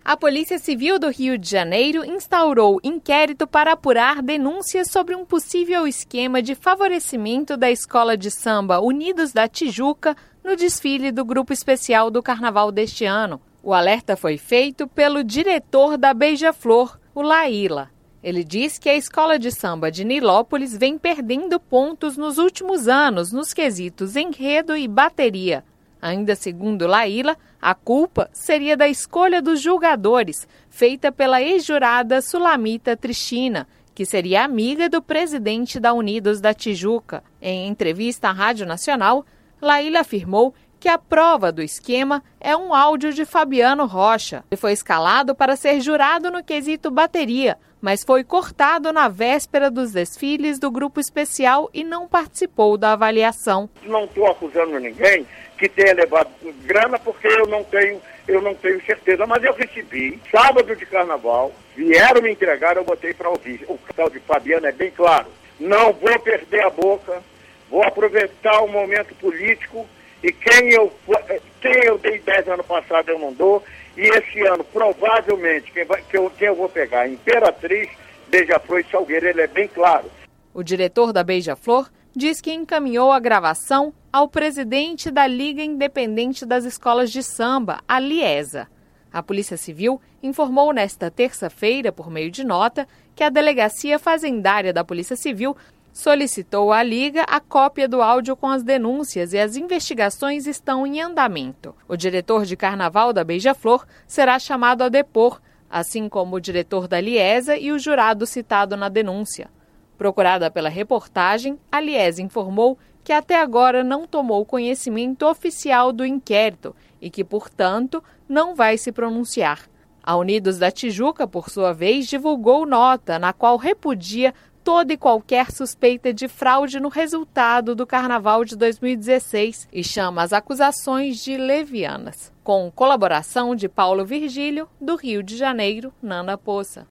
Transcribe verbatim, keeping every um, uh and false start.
A Polícia Civil do Rio de Janeiro instaurou inquérito para apurar denúncias sobre um possível esquema de favorecimento da escola de samba Unidos da Tijuca no desfile do Grupo Especial do Carnaval deste ano. O alerta foi feito pelo diretor da Beija-Flor, o Laíla. Ele diz que a escola de samba de Nilópolis vem perdendo pontos nos últimos anos nos quesitos enredo e bateria. Ainda segundo Laíla, a culpa seria da escolha dos julgadores, feita pela ex-jurada Sulamita Tristina, que seria amiga do presidente da Unidos da Tijuca. Em entrevista à Rádio Nacional, Laíla afirmou que a prova do esquema é um áudio de Fabiano Rocha. Ele foi escalado para ser jurado no quesito bateria, mas foi cortado na véspera dos desfiles do Grupo Especial e não participou da avaliação. Não estou acusando ninguém que tenha levado grana, porque eu não tenho, eu não tenho certeza, mas eu recebi sábado de carnaval, vieram me entregar, eu botei para ouvir. O tal de Fabiano é bem claro, não vou perder a boca, vou aproveitar o momento político e quem eu, quem eu dei dez ano passado eu não dou, e esse ano provavelmente quem, vai, que eu, quem eu vou pegar, Imperatriz, Beija-Flor e Salgueiro, ele é bem claro. O diretor da Beija-Flor diz que encaminhou a gravação ao presidente da Liga Independente das Escolas de Samba, a Liesa. A Polícia Civil informou nesta terça-feira, por meio de nota, que a Delegacia Fazendária da Polícia Civil solicitou à Liga a cópia do áudio com as denúncias e as investigações estão em andamento. O diretor de Carnaval da Beija-Flor será chamado a depor, assim como o diretor da Liesa e o jurado citado na denúncia. Procurada pela reportagem, a Liesa informou que até agora não tomou conhecimento oficial do inquérito e que, portanto, não vai se pronunciar. A Unidos da Tijuca, por sua vez, divulgou nota na qual repudia toda e qualquer suspeita de fraude no resultado do Carnaval de dois mil e dezesseis e chama as acusações de levianas. Com colaboração de Paulo Virgílio, do Rio de Janeiro, Nana Poça.